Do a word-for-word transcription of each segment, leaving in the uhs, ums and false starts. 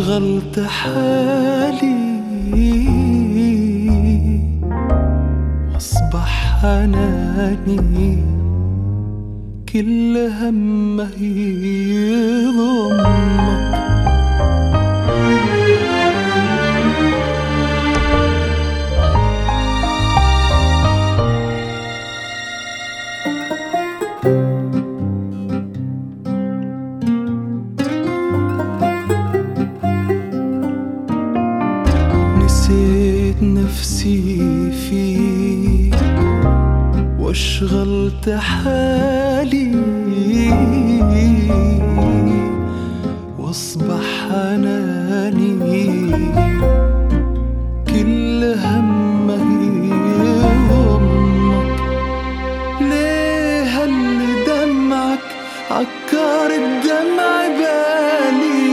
واشغلت حالي واصبح حناني كل همه يضمك. نسيت نفسي فيك واشغلت حالي واصبح حناني كل همه يضمك. ليه هاللي دمعك عكر الدمع بالي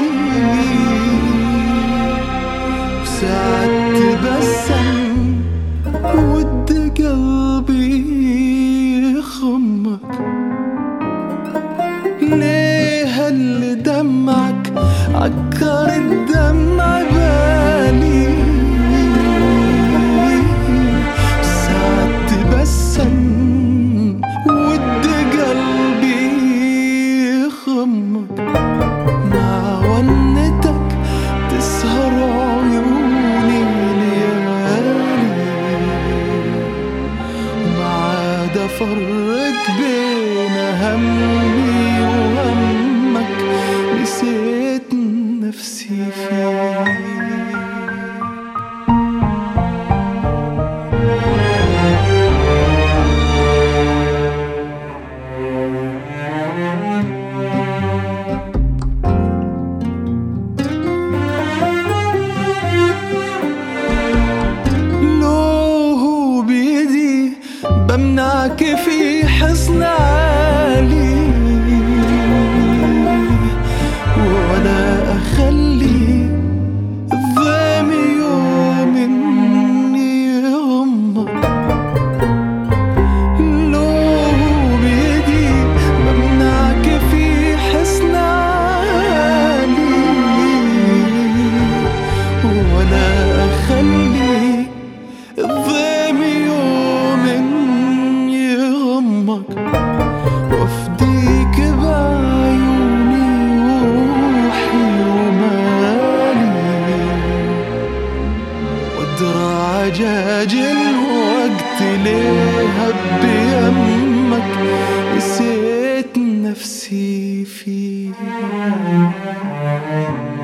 وساعات تبسم ود قلبي يخمك. ليه هاللي دمعك عكر الدمع بالي ساعات تبسم ود قلبي يخمك. مع ونتك تسهر عيوني ليالي وما عاد افرق بين همي وهمك. نسيت نفسي فيك. بمنعك في حصن عالي ولا أخلي الظلم يوم يغمك. لو بيدي بمنعك في حصن عالي ولا أخلي الظلم يوم وافديك بعيوني وروحي ومالي وادرى عجاج الوقت ليه بيمك. نسيت نفسي فيك.